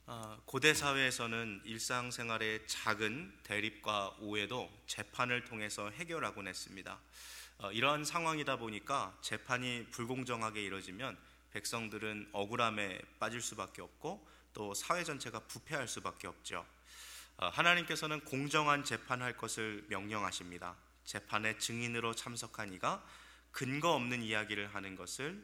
고대 사회에서는 일상생활의 작은 대립과 오해도 재판을 통해서 해결하곤 했습니다. 이러한 상황이다 보니까 재판이 불공정하게 이뤄지면 백성들은 억울함에 빠질 수밖에 없고 또 사회 전체가 부패할 수밖에 없죠. 하나님께서는 공정한 재판할 것을 명령하십니다. 재판의 증인으로 참석한 이가 근거 없는 이야기를 하는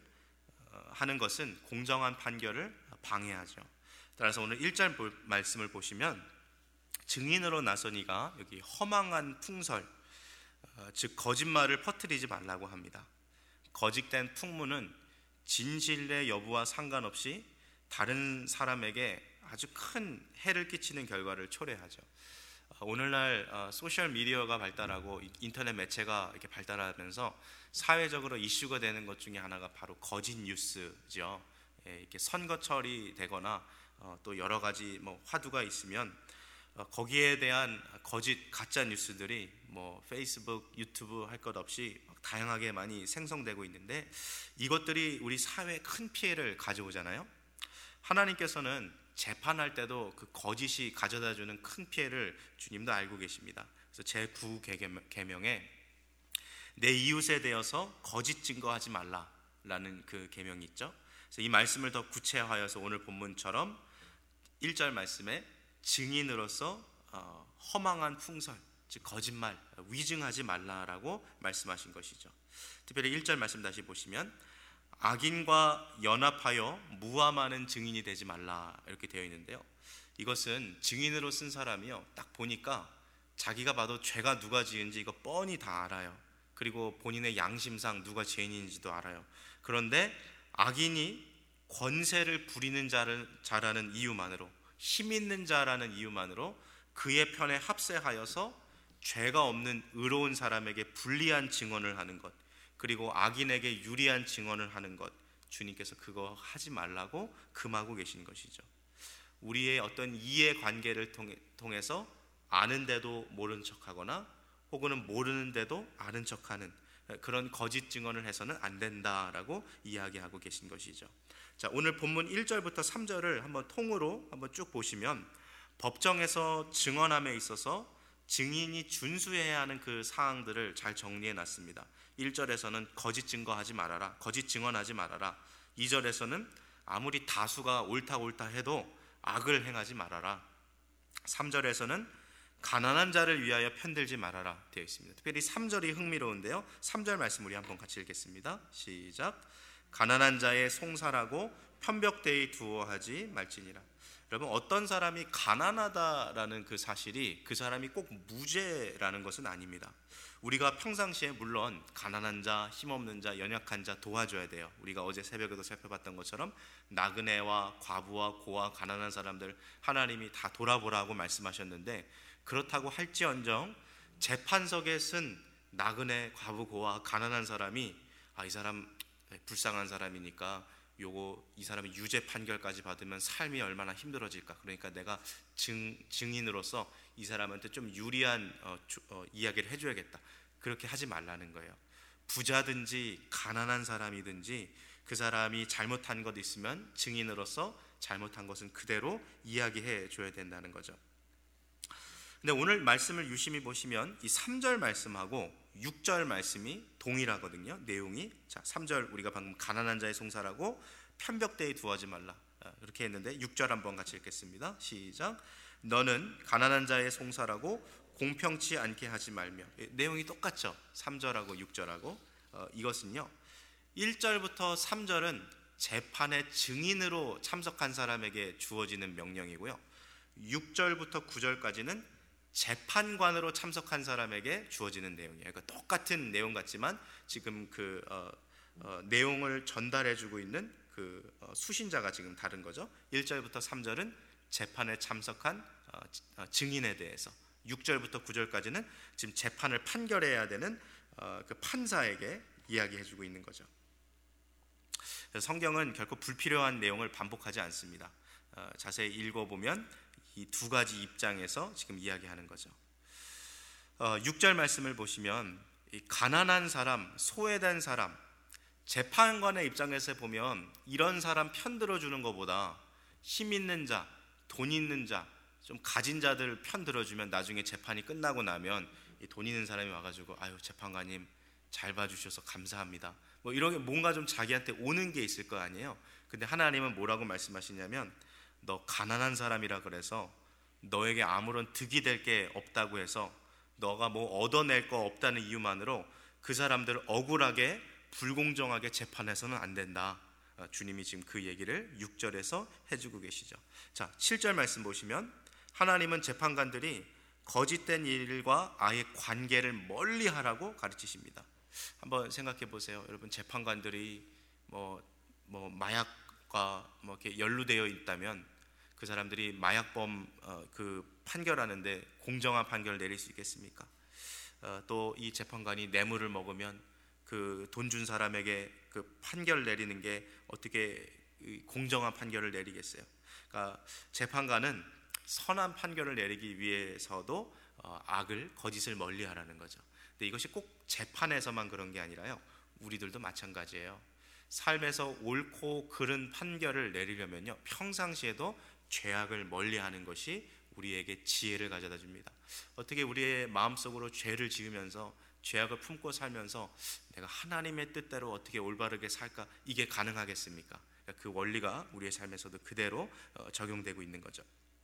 것은 공정한 판결을 방해하죠. 따라서 오늘 1절 말씀을 보시면 증인으로 나선 이가 여기 허망한 풍설, 즉 거짓말을 퍼뜨리지 말라고 합니다. 거짓된 풍문은 진실의 여부와 상관없이 다른 사람에게 아주 큰 해를 끼치는 결과를 초래하죠. 오늘날 소셜 미디어가 발달하고 인터넷 매체가 이렇게 발달하면서 사회적으로 이슈가 되는 것 중에 하나가 바로 거짓 뉴스죠. 이렇게 선거철이 되거나 또 여러 가지 화두가 있으면 거기에 대한 거짓 가짜 뉴스들이 페이스북, 유튜브 할 것 없이 다양하게 많이 생성되고 있는데 이것들이 우리 사회에 큰 피해를 가져오잖아요. 하나님께서는 재판할 때도 그 거짓이 가져다주는 큰 피해를 주님도 알고 계십니다. 그래서 제9계명에 내 이웃에 대해서 거짓 증거하지 말라라는 그 계명이 있죠. 그래서 이 말씀을 더 구체화해서 오늘 본문처럼 1절 말씀에 증인으로서 허망한 풍설, 즉 거짓말, 위증하지 말라라고 말씀하신 것이죠. 특별히 1절 말씀 다시 보시면 악인과 연합하여 무함하는 증인이 되지 말라 이렇게 되어 있는데요. 이것은 증인으로 쓴 사람이요, 딱 보니까 자기가 봐도 죄가 누가 지은지 이거 뻔히 다 알아요. 그리고 본인의 양심상 누가 죄인인지도 알아요. 그런데 악인이 권세를 부리는 자라는 이유만으로, 힘 있는 자라는 이유만으로 그의 편에 합세하여서 죄가 없는 의로운 사람에게 불리한 증언을 하는 것, 그리고 악인에게 유리한 증언을 하는 것, 주님께서 그거 하지 말라고 금하고 계신 것이죠. 우리의 어떤 이해관계를 통해서 아는데도 모른 척하거나 혹은 모르는데도 아는 척하는 그런 거짓 증언을 해서는 안 된다라고 이야기하고 계신 것이죠. 자, 오늘 본문 1절부터 3절을 한번 통으로 한번 쭉 보시면 법정에서 증언함에 있어서 증인이 준수해야 하는 그 사항들을 잘 정리해 놨습니다. 1절에서는 거짓 증거하지 말아라, 거짓 증언하지 말아라. 2절에서는 아무리 다수가 옳다 해도 악을 행하지 말아라. 3절에서는 가난한 자를 위하여 편들지 말아라 되어 있습니다. 특별히 3절이 흥미로운데요, 3절 말씀 우리 한번 같이 읽겠습니다. 시작. 가난한 자의 송사라고 편벽되이 두어하지 말지니라. 여러분, 어떤 사람이 가난하다라는 그 사실이 그 사람이 꼭 무죄라는 것은 아닙니다. 우리가 평상시에 물론 가난한 자, 힘없는 자, 연약한 자 도와줘야 돼요. 우리가 어제 새벽에도 살펴봤던 것처럼 나그네와 과부와 고아, 가난한 사람들 하나님이 다 돌아보라고 말씀하셨는데, 그렇다고 할지언정 재판석에 쓴 나그네, 과부, 고아, 가난한 사람이 이 사람 불쌍한 사람이니까 이 사람이 유죄 판결까지 받으면 삶이 얼마나 힘들어질까, 그러니까 내가 증인으로서 이 사람한테 좀 유리한 이야기를 해줘야겠다, 그렇게 하지 말라는 거예요. 부자든지 가난한 사람이든지 그 사람이 잘못한 것 있으면 증인으로서 잘못한 것은 그대로 이야기해 줘야 된다는 거죠. 근데 오늘 말씀을 유심히 보시면 이 3절 말씀하고 6절 말씀이 동일하거든요, 내용이. 자, 3절 우리가 방금 가난한 자의 송사라고 편벽되이 두어하지 말라 이렇게 했는데 6절 한번 같이 읽겠습니다. 시작. 너는 가난한 자의 송사라고 공평치 않게 하지 말며. 내용이 똑같죠, 3절하고 6절하고. 이것은요, 1절부터 3절은 재판의 증인으로 참석한 사람에게 주어지는 명령이고요, 6절부터 9절까지는 재판관으로 참석한 사람에게 주어지는 내용이에요. 그러니까 똑같은 내용 같지만 지금 그 내용을 전달해주고 있는 그 수신자가 지금 다른 거죠. 1절부터 3절은 재판에 참석한 증인에 대해서, 6절부터 9절까지는 지금 재판을 판결해야 되는 그 판사에게 이야기해주고 있는 거죠. 성경은 결코 불필요한 내용을 반복하지 않습니다. 자세히 읽어보면 이 두 가지 입장에서 지금 이야기하는 거죠. 6절 말씀을 보시면 이 가난한 사람, 소외된 사람, 재판관의 입장에서 보면 이런 사람 편들어 주는 것보다 힘 있는 자, 돈 있는 자, 좀 가진 자들 편 들어주면 나중에 재판이 끝나고 나면 이 돈 있는 사람이 와가지고 아유 재판관님 잘 봐주셔서 감사합니다. 뭐 이런 게 뭔가 좀 자기한테 오는 게 있을 거 아니에요. 근데 하나님은 뭐라고 말씀하시냐면 너 가난한 사람이라 그래서 너에게 아무런 득이 될 게 없다고 해서 너가 뭐 얻어낼 거 없다는 이유만으로 그 사람들을 억울하게 불공정하게 재판해서는 안 된다. 주님이 지금 그 얘기를 6절에서 해주고 계시죠. 자, 7절 말씀 보시면 하나님은 재판관들이 거짓된 일과 아예 관계를 멀리 하라고 가르치십니다. 한번 생각해 보세요. 여러분, 재판관들이 뭐 마약과 뭐 이렇게 연루되어 있다면 그 사람들이 마약범 그 판결하는데 공정한 판결을 내릴 수 있겠습니까? 또 이 재판관이 뇌물을 먹으면 그 돈 준 사람에게 그 판결 내리는 게 어떻게 공정한 판결을 내리겠어요? 그러니까 재판관은 선한 판결을 내리기 위해서도 악을 거짓을 멀리하라는 거죠. 근데 이것이 꼭 재판에서만 그런 게 아니라요, 우리들도 마찬가지예요. 삶에서 옳고 그른 판결을 내리려면요, 평상시에도 죄악을 멀리하는 것이 우리에게 지혜를 가져다 줍니다. 어떻게 우리의 마음속으로 죄를 지으면서 죄악을 품고 살면서 내가 하나님의 뜻대로 어떻게 올바르게 살까, 이게 가능하겠습니까? 그러니까 그 원리가 우리의 삶에서도 그대로 적용되고 있는 거죠.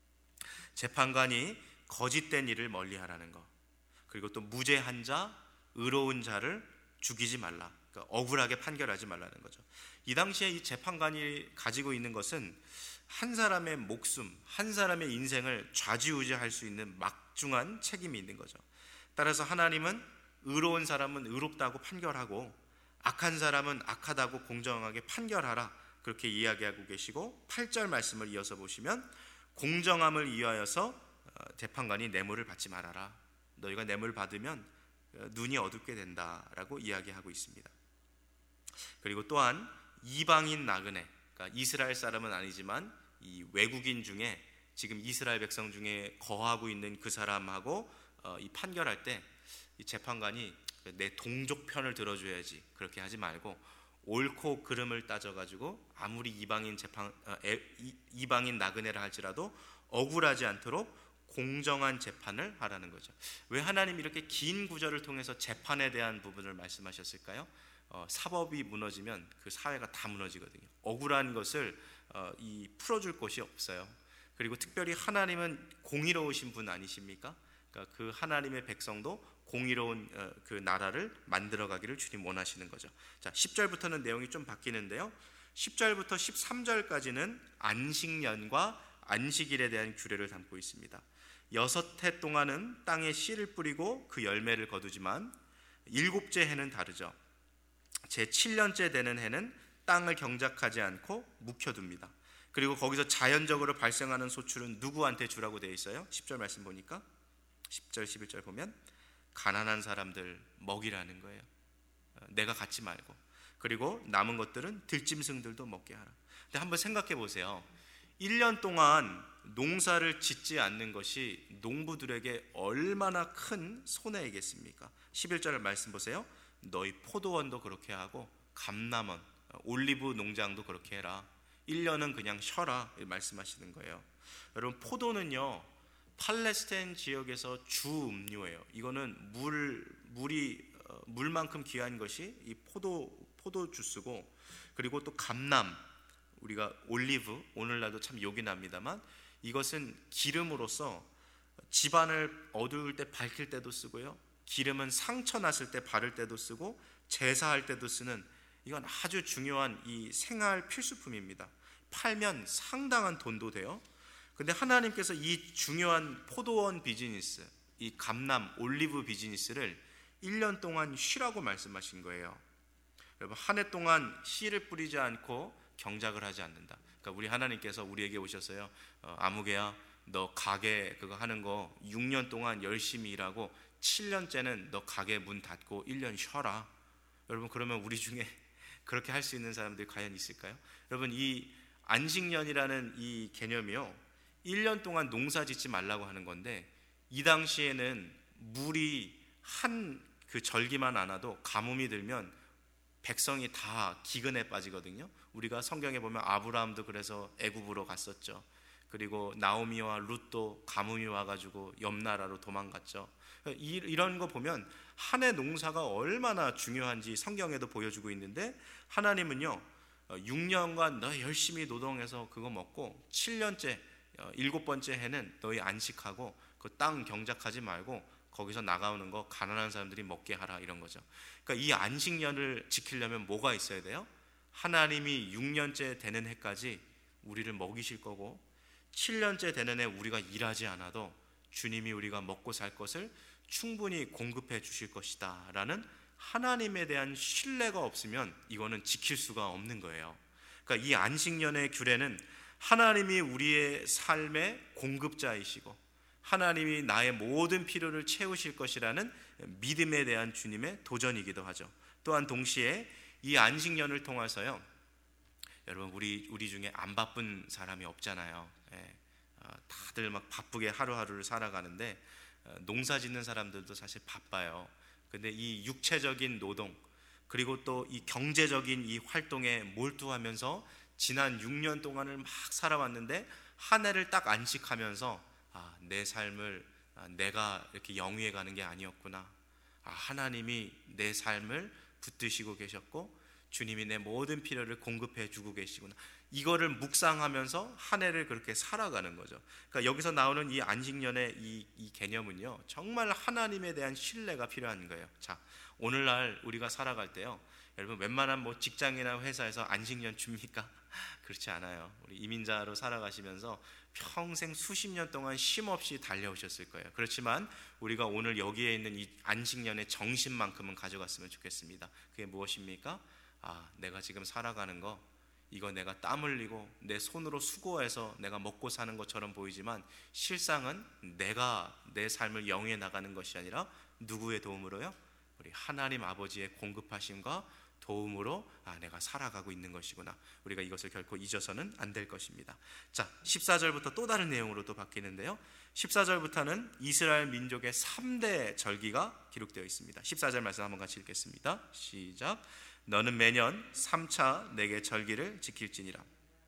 재판관이 거짓된 일을 멀리하라는 것, 그리고 또 무죄한 자, 의로운 자를 죽이지 말라, 그러니까 억울하게 판결하지 말라는 거죠. 이 당시에 이 재판관이 가지고 있는 것은 한 사람의 목숨, 한 사람의 인생을 좌지우지할 수 있는 막중한 책임이 있는 거죠. 따라서 하나님은 의로운 사람은 의롭다고 판결하고 악한 사람은 악하다고 공정하게 판결하라, 그렇게 이야기하고 계시고, 8절 말씀을 이어서 보시면 공정함을 위하여서 재판관이 뇌물을 받지 말아라. 너희가 뇌물 받으면 눈이 어둡게 된다라고 이야기하고 있습니다. 그리고 또한 이방인 나그네, 그러니까 이스라엘 사람은 아니지만 이 외국인 중에 지금 이스라엘 백성 중에 거하고 있는 그 사람하고 이 판결할 때 이 재판관이 내 동족 편을 들어줘야지, 그렇게 하지 말고 옳고 그름을 따져가지고 아무리 이방인 나그네라 할지라도 억울하지 않도록 공정한 재판을 하라는 거죠. 왜 하나님이 이렇게 긴 구절을 통해서 재판에 대한 부분을 말씀하셨을까요? 사법이 무너지면 그 사회가 다 무너지거든요. 억울한 것을 풀어줄 곳이 없어요. 그리고 특별히 하나님은 공의로우신 분 아니십니까? 그러니까 그 하나님의 백성도 공의로운 그 나라를 만들어가기를 주님 원하시는 거죠. 자, 10절부터는 내용이 좀 바뀌는데요, 10절부터 13절까지는 안식년과 안식일에 대한 규례를 담고 있습니다. 6해 동안은 땅에 씨를 뿌리고 그 열매를 거두지만 7째 해는 다르죠. 제 7년째 되는 해는 땅을 경작하지 않고 묵혀둡니다. 그리고 거기서 자연적으로 발생하는 소출은 누구한테 주라고 되어 있어요? 10절 말씀 보니까 10절 11절 보면 가난한 사람들 먹이라는 거예요. 내가 갖지 말고. 그리고 남은 것들은 들짐승들도 먹게 하라. 근데 한번 생각해 보세요. 1년 동안 농사를 짓지 않는 것이 농부들에게 얼마나 큰 손해이겠습니까? 11절 말씀 보세요. 너희 포도원도 그렇게 하고 감람원, 올리브 농장도 그렇게 해라. 1년은 그냥 쉬어라, 말씀하시는 거예요. 여러분, 포도는요, 팔레스타인 지역에서 주 음료예요. 이거는 물만큼 귀한 것이 이 포도 주스고, 그리고 또 감람, 우리가 올리브, 오늘날도 참 욕이 납니다만 이것은 기름으로서 집안을 어두울 때 밝힐 때도 쓰고요, 기름은 상처 났을 때 바를 때도 쓰고 제사할 때도 쓰는, 이건 아주 중요한 이 생활 필수품입니다. 팔면 상당한 돈도 돼요. 근데 하나님께서 이 중요한 포도원 비즈니스, 이 감람, 올리브 비즈니스를 1년 동안 쉬라고 말씀하신 거예요. 여러분, 한 해 동안 씨를 뿌리지 않고 경작을 하지 않는다. 그러니까 우리 하나님께서 우리에게 오셨어요. 아무개야, 너 가게 그거 하는 거 6년 동안 열심히 일하고 7년째는 너 가게 문 닫고 1년 쉬어라. 여러분, 그러면 우리 중에 그렇게 할 수 있는 사람들이 과연 있을까요? 여러분, 이 안식년이라는 이 개념이요, 1년 동안 농사 짓지 말라고 하는 건데, 이 당시에는 물이 한 그 절기만 안 와도 가뭄이 들면 백성이 다 기근에 빠지거든요. 우리가 성경에 보면 아브라함도 그래서 애굽으로 갔었죠. 그리고 나오미와 룻도 가뭄이 와가지고 옆 나라로 도망갔죠. 이런 거 보면 한 해 농사가 얼마나 중요한지 성경에도 보여주고 있는데, 하나님은요 6년간 너 열심히 노동해서 그거 먹고 7년째 7번째 해는 너희 안식하고 그 땅 경작하지 말고 거기서 나가오는 거 가난한 사람들이 먹게 하라, 이런 거죠. 그러니까 이 안식년을 지키려면 뭐가 있어야 돼요? 하나님이 6년째 되는 해까지 우리를 먹이실 거고, 7년째 되는 해 우리가 일하지 않아도 주님이 우리가 먹고 살 것을 충분히 공급해 주실 것이다 라는 하나님에 대한 신뢰가 없으면 이거는 지킬 수가 없는 거예요. 그러니까 이 안식년의 규례는 하나님이 우리의 삶의 공급자이시고 하나님이 나의 모든 필요를 채우실 것이라는 믿음에 대한 주님의 도전이기도 하죠. 또한 동시에 이 안식년을 통해서요, 여러분 우리 중에 안 바쁜 사람이 없잖아요. 다들 막 바쁘게 하루하루를 살아가는데 농사 짓는 사람들도 사실 바빠요. 근데 이 육체적인 노동 그리고 또 이 경제적인 이 활동에 몰두하면서 지난 6년 동안을 막 살아왔는데 한 해를 딱 안식하면서 내 삶을 내가 이렇게 영위해 가는 게 아니었구나, 하나님이 내 삶을 붙드시고 계셨고 주님이 내 모든 필요를 공급해 주고 계시구나, 이거를 묵상하면서 한 해를 그렇게 살아가는 거죠. 그러니까 여기서 나오는 이 안식년의 이 개념은요, 정말 하나님에 대한 신뢰가 필요한 거예요. 자, 오늘날 우리가 살아갈 때요, 여러분 웬만한 뭐 직장이나 회사에서 안식년 줍니까? 그렇지 않아요. 우리 이민자로 살아가시면서 평생 수십 년 동안 쉼 없이 달려오셨을 거예요. 그렇지만 우리가 오늘 여기에 있는 이 안식년의 정신만큼은 가져갔으면 좋겠습니다. 그게 무엇입니까? 내가 지금 살아가는 거, 이거 내가 땀 흘리고 내 손으로 수고해서 내가 먹고 사는 것처럼 보이지만 실상은 내가 내 삶을 영위해 나가는 것이 아니라 누구의 도움으로요? 우리 하나님 아버지의 공급하심과 도움으로 내가 살아가고 있는 것이구나, 우리가 이것을 결코 잊어서는 안 될 것입니다. 자, 14절부터 또 다른 내용으로 또 바뀌는데요, 14절부터는 이스라엘 민족의 3대 절기가 기록되어 있습니다. 14절 말씀 한번 같이 읽겠습니다. 시작. 너는 매년 3차 내게 절기를 지킬지니라.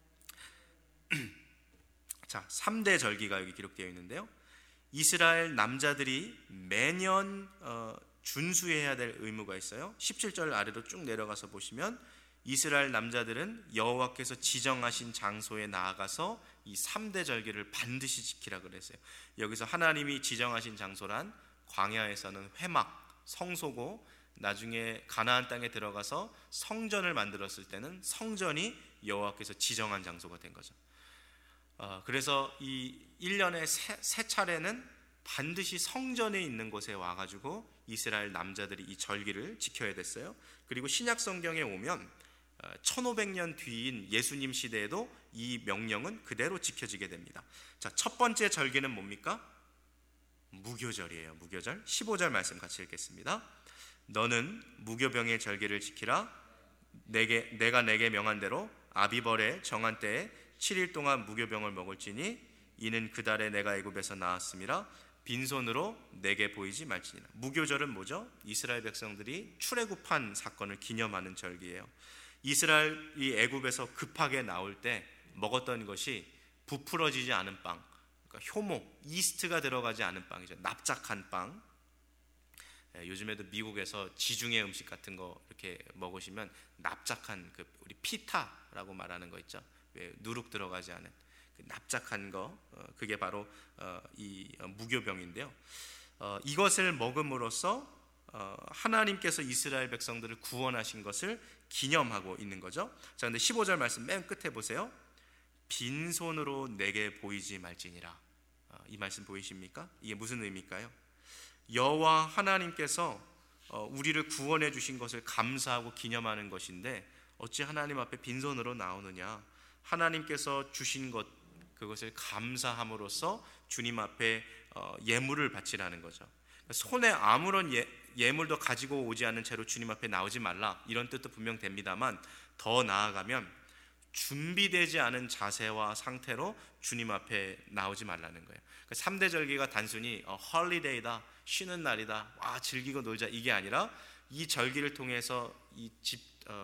자, 3대 절기가 여기 기록되어 있는데요, 이스라엘 남자들이 매년 준수해야 될 의무가 있어요. 17절 아래로 쭉 내려가서 보시면 이스라엘 남자들은 여호와께서 지정하신 장소에 나아가서 이 3대 절기를 반드시 지키라 그랬어요. 여기서 하나님이 지정하신 장소란 광야에서는 회막, 성소고, 나중에 가나안 땅에 들어가서 성전을 만들었을 때는 성전이 여호와께서 지정한 장소가 된 거죠. 그래서 이 1년에 세 차례는 반드시 성전에 있는 곳에 와가지고 이스라엘 남자들이 이 절기를 지켜야 됐어요. 그리고 신약 성경에 오면 1500년 뒤인 예수님 시대에도 이 명령은 그대로 지켜지게 됩니다. 자, 첫 번째 절기는 뭡니까? 무교절이에요. 무교절. 15절 말씀 같이 읽겠습니다. 너는 무교병의 절기를 지키라. 내가 내게 명한 대로 아비벌의 정한 때에 7일 동안 무교병을 먹을지니 이는 그 달에 내가 애굽에서 나왔음이라. 빈손으로 내게 보이지 말지니라. 무교절은 뭐죠? 이스라엘 백성들이 출애굽한 사건을 기념하는 절기예요. 이스라엘이 애굽에서 급하게 나올 때 먹었던 것이 부풀어지지 않은 빵, 그러니까 효모, 이스트가 들어가지 않은 빵이죠. 납작한 빵. 요즘에도 미국에서 지중해 음식 같은 거 이렇게 먹으시면 납작한 그 우리 피타라고 말하는 거 있죠. 왜 누룩 들어가지 않은 그 납작한 거, 그게 바로 이 무교병인데요. 이것을 먹음으로써 하나님께서 이스라엘 백성들을 구원하신 것을 기념하고 있는 거죠. 자, 근데 15절 말씀 맨 끝에 보세요. 빈손으로 내게 보이지 말지니라. 이 말씀 보이십니까? 이게 무슨 의미일까요? 여호와 하나님께서 우리를 구원해 주신 것을 감사하고 기념하는 것인데 어찌 하나님 앞에 빈손으로 나오느냐? 하나님께서 주신 것, 그것을 감사함으로써 주님 앞에 예물을 바치라는 거죠. 손에 아무런 예물도 가지고 오지 않은 채로 주님 앞에 나오지 말라, 이런 뜻도 분명 됩니다만, 더 나아가면 준비되지 않은 자세와 상태로 주님 앞에 나오지 말라는 거예요. 3대 절기가 단순히 헐리데이다, 쉬는 날이다, 와 즐기고 놀자, 이게 아니라 이 절기를 통해서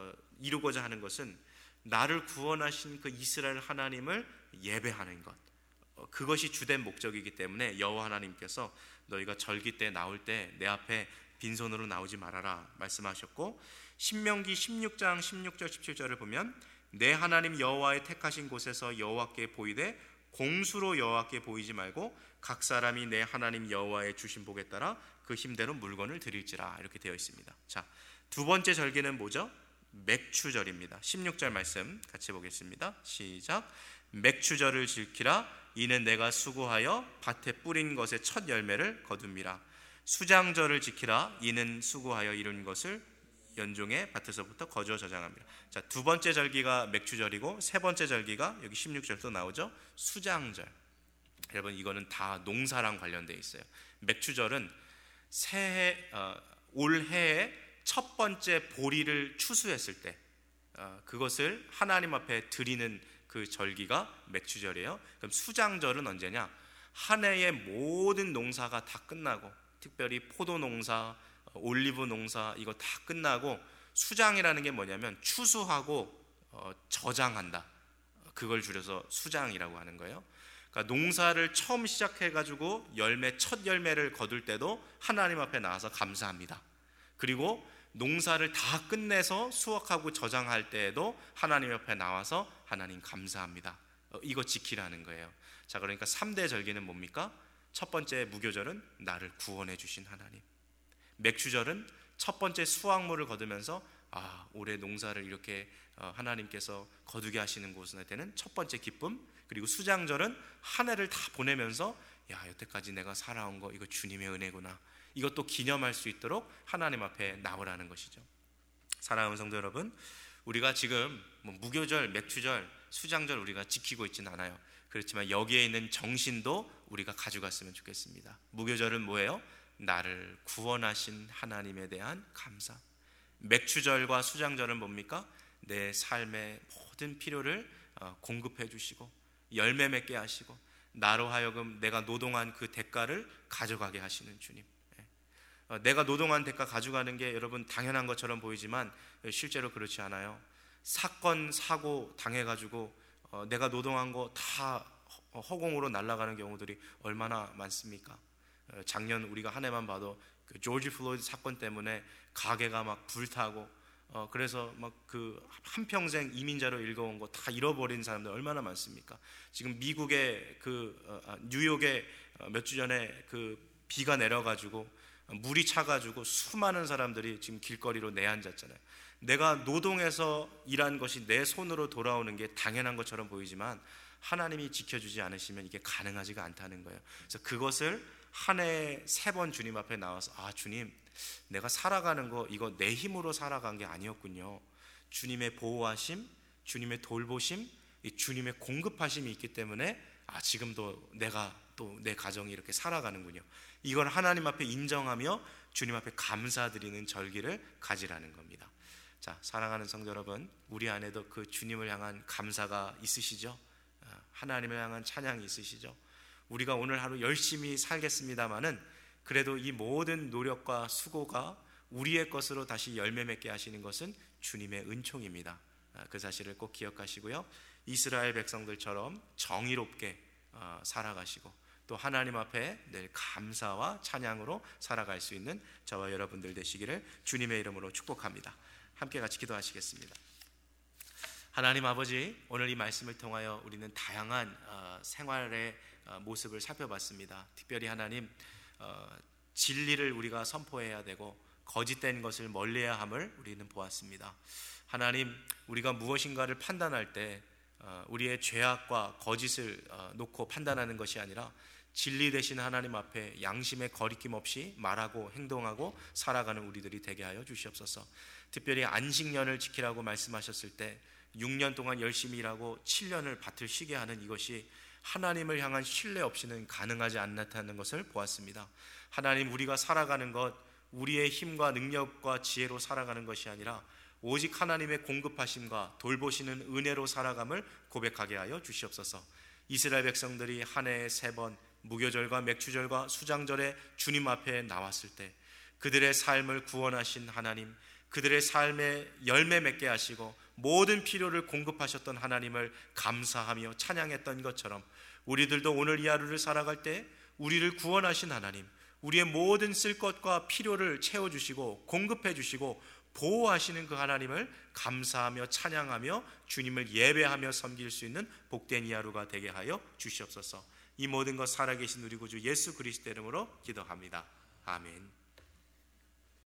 이루고자 하는 것은 나를 구원하신 그 이스라엘 하나님을 예배하는 것, 그것이 주된 목적이기 때문에 여호와 하나님께서 너희가 절기 때 나올 때 내 앞에 빈손으로 나오지 말아라 말씀하셨고, 신명기 16장 16절 17절을 보면 내 하나님 여호와의 택하신 곳에서 여호와께 보이되 공수로 여호와께 보이지 말고 각 사람이 내 하나님 여호와의 주신 복에 따라 그 힘대로 물건을 드릴지라, 이렇게 되어 있습니다. 자, 두 번째 절기는 뭐죠? 맥추절입니다. 16절 말씀 같이 보겠습니다. 시작. 맥추절을 지키라. 이는 내가 수고하여 밭에 뿌린 것의 첫 열매를 거둠이라. 수장절을 지키라. 이는 수고하여 이룬 것을 연종의 밭에서부터 거두어 저장합니다. 자, 두 번째 절기가 맥추절이고 세 번째 절기가 여기 16절도 나오죠. 수장절. 여러분, 이거는 다 농사랑 관련되어 있어요. 맥추절은 올해의 첫 번째 보리를 추수했을 때 그것을 하나님 앞에 드리는 그 절기가 맥추절이에요. 그럼 수장절은 언제냐? 한 해의 모든 농사가 다 끝나고, 특별히 포도 농사, 올리브 농사 이거 다 끝나고, 수장이라는 게 뭐냐면 추수하고 저장한다, 그걸 줄여서 수장이라고 하는 거예요. 그러니까 농사를 처음 시작해가지고 첫 열매를 거둘 때도 하나님 앞에 나와서 감사합니다. 그리고 농사를 다 끝내서 수확하고 저장할 때에도 하나님 옆에 나와서 하나님 감사합니다, 이거 지키라는 거예요. 자, 그러니까 3대 절기는 뭡니까? 첫 번째 무교절은 나를 구원해 주신 하나님, 맥추절은 첫 번째 수확물을 거두면서 올해 농사를 이렇게 하나님께서 거두게 하시는 곳에 되는 첫 번째 기쁨, 그리고 수장절은 한 해를 다 보내면서 여태까지 내가 살아온 거 이거 주님의 은혜구나, 이것도 기념할 수 있도록 하나님 앞에 나오라는 것이죠. 사랑하는 성도 여러분, 우리가 지금 무교절, 맥추절, 수장절 우리가 지키고 있지는 않아요. 그렇지만 여기에 있는 정신도 우리가 가져갔으면 좋겠습니다. 무교절은 뭐예요? 나를 구원하신 하나님에 대한 감사. 맥추절과 수장절은 뭡니까? 내 삶의 모든 필요를 공급해 주시고 열매 맺게 하시고 나로 하여금 내가 노동한 그 대가를 가져가게 하시는 주님. 내가 노동한 대가 가져가는 게 여러분 당연한 것처럼 보이지만 실제로 그렇지 않아요. 사건 사고 당해가지고 내가 노동한 거 다 허공으로 날아가는 경우들이 얼마나 많습니까? 작년 우리가 한 해만 봐도 그 조지 플로이드 사건 때문에 가게가 막 불타고 그래서 막 그 한평생 이민자로 읽어온 거 다 잃어버린 사람들 얼마나 많습니까? 지금 미국의 뉴욕에 몇 주 전에 그 비가 내려가지고 물이 차가지고 수많은 사람들이 지금 길거리로 내앉았잖아요. 내가 노동해서 일한 것이 내 손으로 돌아오는 게 당연한 것처럼 보이지만 하나님이 지켜주지 않으시면 이게 가능하지가 않다는 거예요. 그래서 그것을 한 해에 3번 주님 앞에 나와서 주님, 내가 살아가는 거 이거 내 힘으로 살아간 게 아니었군요. 주님의 보호하심, 주님의 돌보심, 주님의 공급하심이 있기 때문에 지금도 내가 또 내 가정이 이렇게 살아가는군요. 이걸 하나님 앞에 인정하며 주님 앞에 감사드리는 절기를 가지라는 겁니다. 자, 사랑하는 성도 여러분, 우리 안에도 그 주님을 향한 감사가 있으시죠? 하나님을 향한 찬양이 있으시죠? 우리가 오늘 하루 열심히 살겠습니다마는 그래도 이 모든 노력과 수고가 우리의 것으로 다시 열매 맺게 하시는 것은 주님의 은총입니다. 그 사실을 꼭 기억하시고요. 이스라엘 백성들처럼 정의롭게 살아가시고 또 하나님 앞에 늘 감사와 찬양으로 살아갈 수 있는 저와 여러분들 되시기를 주님의 이름으로 축복합니다. 함께 같이 기도하시겠습니다. 하나님 아버지, 오늘 이 말씀을 통하여 우리는 다양한 생활의 모습을 살펴봤습니다. 특별히 하나님, 진리를 우리가 선포해야 되고 거짓된 것을 멀리해야 함을 우리는 보았습니다. 하나님, 우리가 무엇인가를 판단할 때 우리의 죄악과 거짓을 놓고 판단하는 것이 아니라 진리 되신 하나님 앞에 양심의 거리낌 없이 말하고 행동하고 살아가는 우리들이 되게 하여 주시옵소서. 특별히 안식년을 지키라고 말씀하셨을 때 6년 동안 열심히 일하고 7년을 밭을 쉬게 하는 이것이 하나님을 향한 신뢰 없이는 가능하지 않다는 것을 보았습니다. 하나님, 우리가 살아가는 것 우리의 힘과 능력과 지혜로 살아가는 것이 아니라 오직 하나님의 공급하심과 돌보시는 은혜로 살아감을 고백하게 하여 주시옵소서. 이스라엘 백성들이 한 해에 3번 무교절과 맥추절과 수장절에 주님 앞에 나왔을 때 그들의 삶을 구원하신 하나님, 그들의 삶에 열매 맺게 하시고 모든 필요를 공급하셨던 하나님을 감사하며 찬양했던 것처럼 우리들도 오늘 이 하루를 살아갈 때 우리를 구원하신 하나님, 우리의 모든 쓸 것과 필요를 채워주시고 공급해 주시고 보호하시는 그 하나님을 감사하며 찬양하며 주님을 예배하며 섬길 수 있는 복된 이 하루가 되게 하여 주시옵소서. 이 모든 것 살아계신 우리 구주 예수 그리스도 이름으로 기도합니다. 아멘.